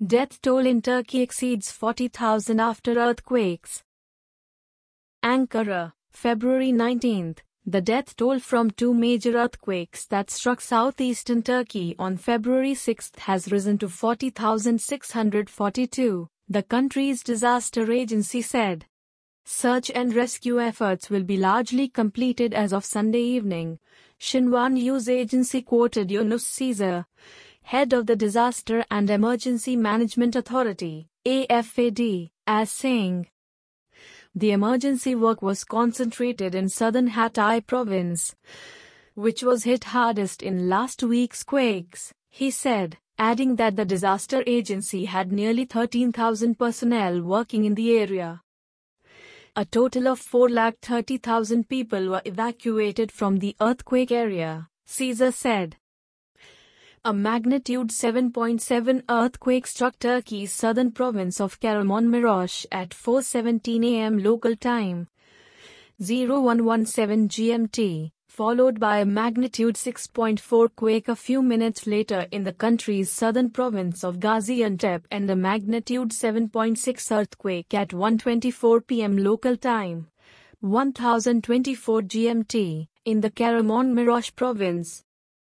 Death toll in Turkey exceeds 40,000 after earthquakes. Ankara, February 19. The death toll from two major earthquakes that struck southeastern Turkey on February 6 has risen to 40,642, the country's disaster agency said. Search and rescue efforts will be largely completed as of Sunday evening, Xinhua news agency quoted Yunus Caesar, head of the Disaster and Emergency Management Authority, AFAD, as saying. The emergency work was concentrated in southern Hatay province, which was hit hardest in last week's quakes, he said, adding that the disaster agency had nearly 13,000 personnel working in the area. A total of 430,000 people were evacuated from the earthquake area, Caesar said. A magnitude 7.7 earthquake struck Turkey's southern province of Kahramanmaraş at 4:17 a.m. local time, 0117 GMT, followed by a magnitude 6.4 quake a few minutes later in the country's southern province of Gaziantep and a magnitude 7.6 earthquake at 1:24 p.m. local time, 1024 GMT, in the Kahramanmaraş province.